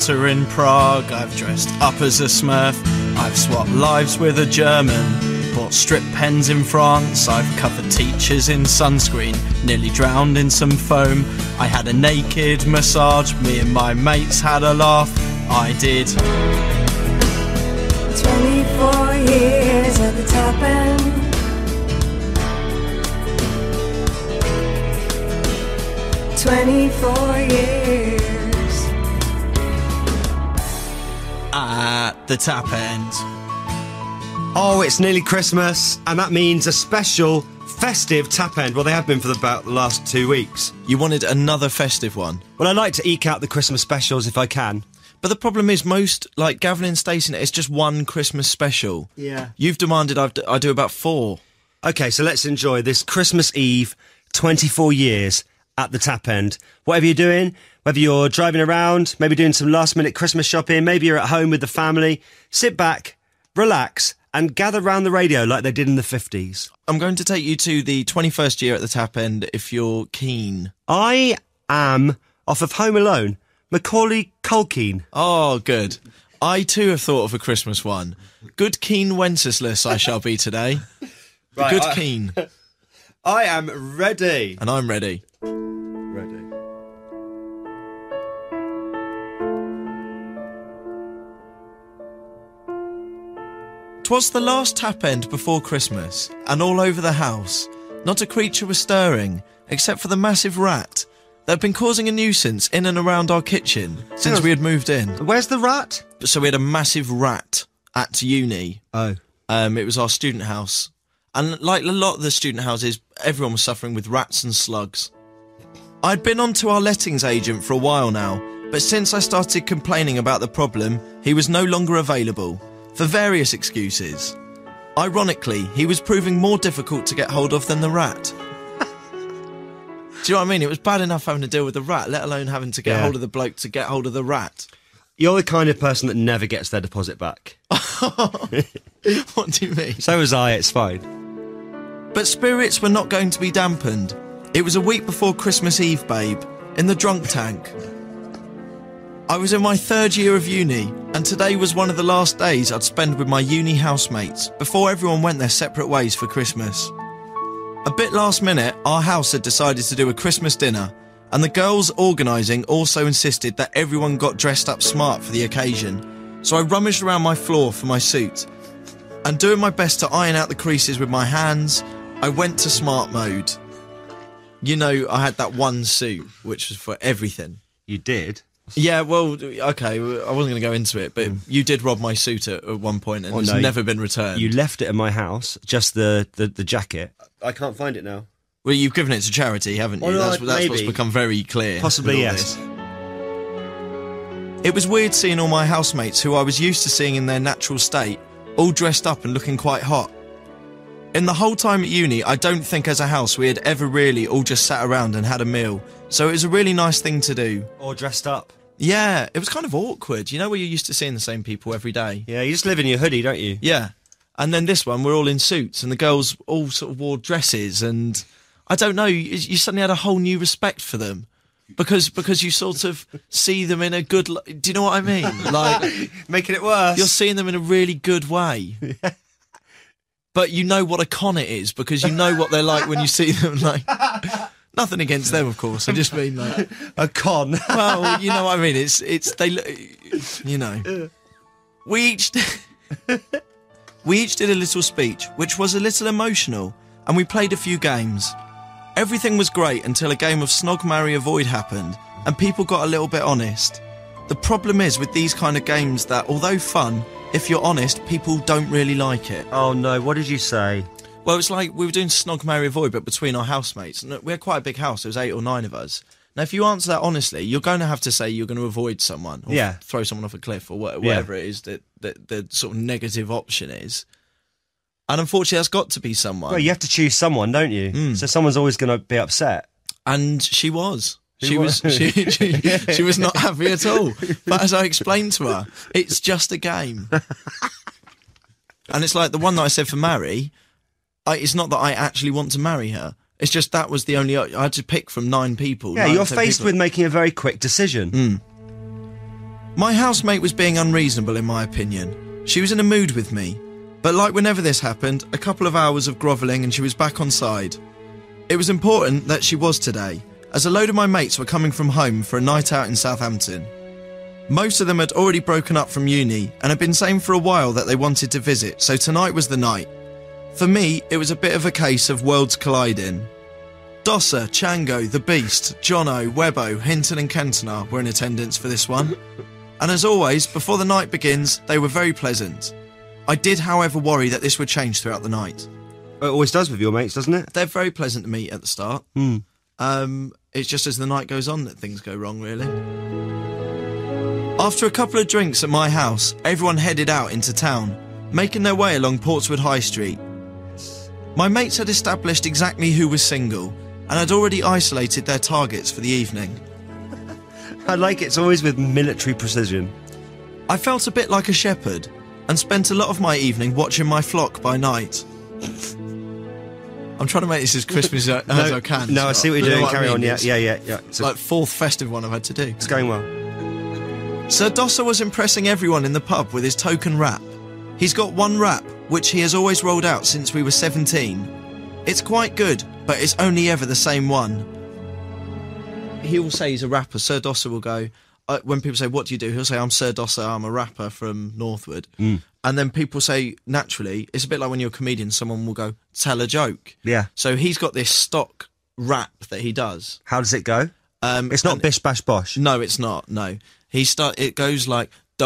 in Prague, I've dressed up as a Smurf, I've swapped lives with a German, bought strip pens in France, I've covered teachers in sunscreen, nearly drowned in some foam, I had a naked massage, me and my mates had a laugh, I did 24 years at the top end. 24 years at the tap end. Oh, it's nearly Christmas, and that means a special festive tap end. Well, they have been for about the last 2 weeks. You wanted another festive one? Well, I like to eke out the Christmas specials if I can. But the problem is most, like Gavin and Stacey, it's just one Christmas special. Yeah. You've demanded I do about 4. OK, so let's enjoy this Christmas Eve, 24 years at the tap end. Whatever you're doing, whether you're driving around, maybe doing some last-minute Christmas shopping, maybe you're at home with the family, sit back, relax, and gather round the radio like they did in the 50s. I'm going to take you to the 21st year at the tap end if you're keen. I am, off of Home Alone, Macaulay Culkin. Oh, good. I too have thought of a Christmas one. Good keen Wenceslas I shall be today. Right, good keen. I am ready. And I'm ready. Ready. 'Twas the last tap end before Christmas, and all over the house, not a creature was stirring, except for the massive rat that had been causing a nuisance in and around our kitchen since we had moved in. Where's the rat? So we had a massive rat at uni. Oh. It was our student house. And like a lot of the student houses, everyone was suffering with rats and slugs. I'd been on to our lettings agent for a while now, but since I started complaining about the problem, he was no longer available, for various excuses. Ironically, he was proving more difficult to get hold of than the rat. Do you know what I mean? It was bad enough having to deal with the rat, let alone having to get hold of the bloke to get hold of the rat. You're the kind of person that never gets their deposit back. What do you mean? So was I, it's fine. But spirits were not going to be dampened. It was a week before Christmas Eve, babe, in the drunk tank. I was in my 3rd year of uni, and today was one of the last days I'd spend with my uni housemates before everyone went their separate ways for Christmas. A bit last minute, our house had decided to do a Christmas dinner, and the girls organising also insisted that everyone got dressed up smart for the occasion, so I rummaged around my floor for my suit, and doing my best to iron out the creases with my hands, I went to smart mode. You know, I had that one suit, which was for everything. You did? Yeah, well, okay, I wasn't going to go into it, but you did rob my suit at one point, and it's never been returned. You left it in my house, just the jacket. I can't find it now. Well, you've given it to charity, haven't you? Well, that's what's become very clear. Possibly, yes. It was weird seeing all my housemates, who I was used to seeing in their natural state, all dressed up and looking quite hot. In the whole time at uni, I don't think as a house we had ever really all just sat around and had a meal, so it was a really nice thing to do. Or dressed up. Yeah, it was kind of awkward, you know, where you're used to seeing the same people every day. Yeah, you just live in your hoodie, don't you? Yeah, and then this one, we're all in suits, and the girls all sort of wore dresses, and I don't know, you suddenly had a whole new respect for them. Because you sort of see them in a good... Do you know what I mean? Like making it worse. You're seeing them in a really good way. But you know what a con it is, because you know what they're like when you see them. Like, nothing against them, of course. I just mean like a con. Well, you know what I mean. It's they, you know. We each did a little speech, which was a little emotional, and we played a few games. Everything was great until a game of Snog, Marry, Avoid happened, and people got a little bit honest. The problem is with these kind of games that, although fun, if you're honest, people don't really like it. Oh no, what did you say? Well, it's like we were doing Snog, Marry, Avoid, but between our housemates. And we had quite a big house, there was 8 or 9 of us. Now, if you answer that honestly, you're going to have to say you're going to avoid someone, or throw someone off a cliff, or whatever it is that the sort of negative option is. And unfortunately, that's got to be someone. Well, you have to choose someone, don't you? So someone's always going to be upset. And she was. She was not happy at all. But as I explained to her, it's just a game. And it's like the one that I said for marry, it's not that I actually want to marry her. It's just that was the only... I had to pick from 9 people. Yeah, you're faced with making a very quick decision. My housemate was being unreasonable in my opinion. She was in a mood with me, but like whenever this happened, a couple of hours of grovelling and she was back on side. It was important that she was today, as a load of my mates were coming from home for a night out in Southampton. Most of them had already broken up from uni and had been saying for a while that they wanted to visit, so tonight was the night. For me, it was a bit of a case of worlds colliding. Dosser, Chango, The Beast, Jono, Webbo, Hinton and Kentonar were in attendance for this one. And as always, before the night begins, they were very pleasant. I did, however, worry that this would change throughout the night. It always does with your mates, doesn't it? They're very pleasant to meet at the start. It's just as the night goes on that things go wrong, really. After a couple of drinks at my house, everyone headed out into town, making their way along Portswood High Street. My mates had established exactly who was single, and had already isolated their targets for the evening. I like it's always with military precision. I felt a bit like a shepherd, and spent a lot of my evening watching my flock by night. I'm trying to make this as Christmas as I can. No, I see what you're doing. Carry on. Yeah. It's like fourth festive one I've had to do. It's going well. Sir Dosser was impressing everyone in the pub with his token rap. He's got one rap, which he has always rolled out since we were 17. It's quite good, but it's only ever the same one. He will say he's a rapper. Sir Dosser will go, when people say, what do you do? He'll say, I'm Sir Dosser, I'm a rapper from Northwood. And then people say, naturally, it's a bit like when you're a comedian, someone will go, tell a joke. Yeah. So he's got this stock rap that he does. How does it go? It's not bish bash bosh. No, it's not, no. It goes like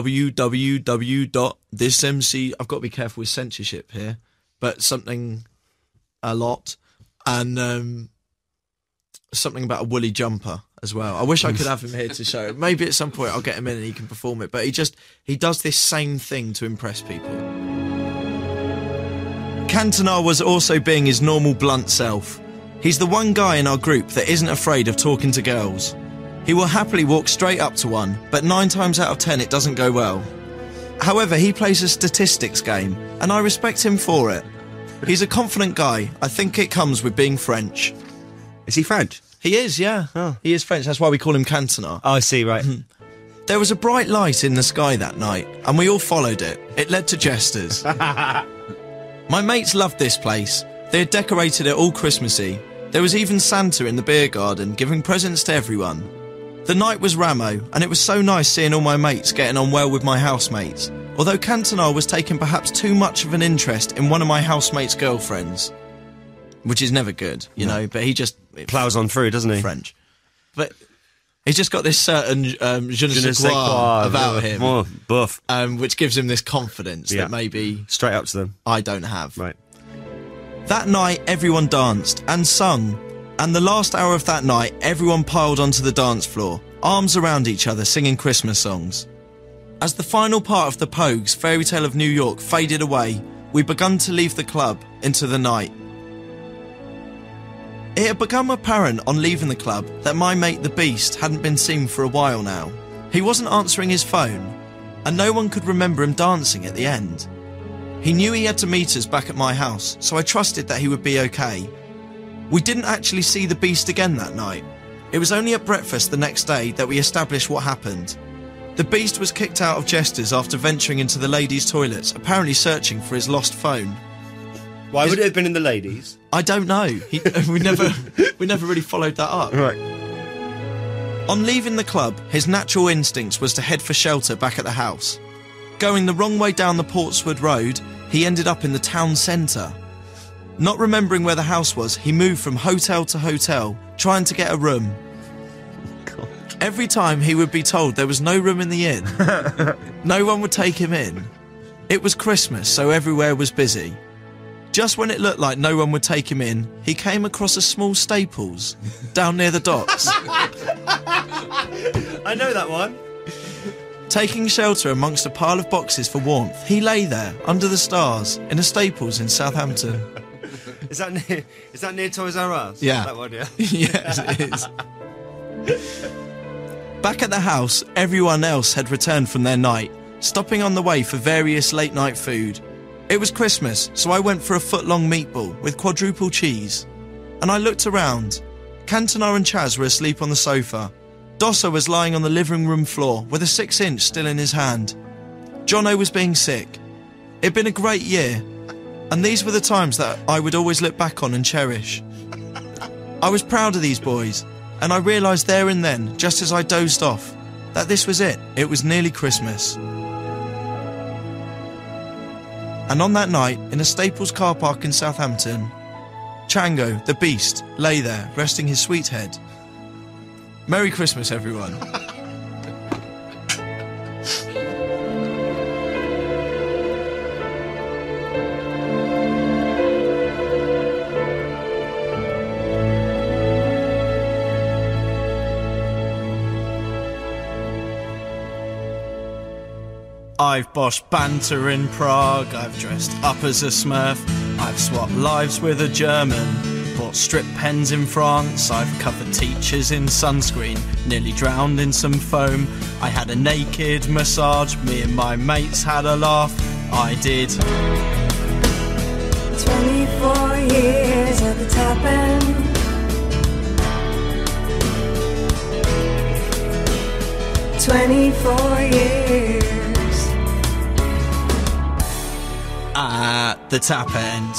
www.thismc. I've got to be careful with censorship here, but something a lot, and something about a woolly jumper as well. I wish I could have him here to show it. Maybe at some point I'll get him in and he can perform it. But he does this same thing to impress people. Kentonar was also being his normal blunt self. He's the one guy in our group that isn't afraid of talking to girls. He will happily walk straight up to one, but 9 times out of 10 it doesn't go well. However, he plays a statistics game, and I respect him for it. He's a confident guy. I think it comes with being French. Is he French? He is, yeah. Oh. He is French. That's why we call him Kentonar. Oh, I see, right. There was a bright light in the sky that night, and we all followed it. It led to jesters. My mates loved this place. They had decorated it all Christmassy. There was even Santa in the beer garden, giving presents to everyone. The night was Ramo, and it was so nice seeing all my mates getting on well with my housemates, although Kentonar was taking perhaps too much of an interest in one of my housemates' girlfriends. Which is never good, you know, but he just Plows on through, doesn't he? French. But he's just got this certain je ne sais quoi about him, buff, which gives him this confidence that maybe straight up to them I don't have. Right. That night, everyone danced and sung, and the last hour of that night, everyone piled onto the dance floor, arms around each other, singing Christmas songs. As the final part of the Pogues' Fairy Tale of New York faded away, we began to leave the club into the night. It had become apparent on leaving the club that my mate the Beast hadn't been seen for a while now. He wasn't answering his phone, and no one could remember him dancing at the end. He knew he had to meet us back at my house, so I trusted that he would be okay. We didn't actually see the Beast again that night. It was only at breakfast the next day that we established what happened. The Beast was kicked out of Jesters after venturing into the ladies' toilets, apparently searching for his lost phone. Why would it have been in the ladies? I don't know. We never really followed that up. Right. On leaving the club, his natural instincts was to head for shelter back at the house. Going the wrong way down the Portswood Road, he ended up in the town centre. Not remembering where the house was, he moved from hotel to hotel, trying to get a room. God. Every time he would be told there was no room in the inn. No one would take him in. It was Christmas, so everywhere was busy. Just when it looked like no one would take him in, he came across a small Staples down near the docks. I know that one. Taking shelter amongst a pile of boxes for warmth, he lay there under the stars in a Staples in Southampton. Is that near Toys R Us? Yeah. That one, yeah. Yes, it is. Back at the house, everyone else had returned from their night, stopping on the way for various late-night food. It was Christmas, so I went for a foot-long meatball with quadruple cheese. And I looked around. Kentonar and Chaz were asleep on the sofa. Dosser was lying on the living room floor with a 6-inch still in his hand. Jono was being sick. It'd been a great year, and these were the times that I would always look back on and cherish. I was proud of these boys, and I realised there and then, just as I dozed off, that this was it. It was nearly Christmas. And on that night, in a Staples car park in Southampton, Chango, the beast, lay there, resting his sweet head. Merry Christmas, everyone. I've boshed banter in Prague, I've dressed up as a Smurf, I've swapped lives with a German, bought strip pens in France, I've covered teachers in sunscreen, nearly drowned in some foam, I had a naked massage, me and my mates had a laugh, I did. 24 years at the top end. 24 years at the tap end.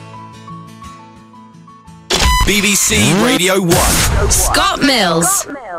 BBC Radio 1. Scott Mills.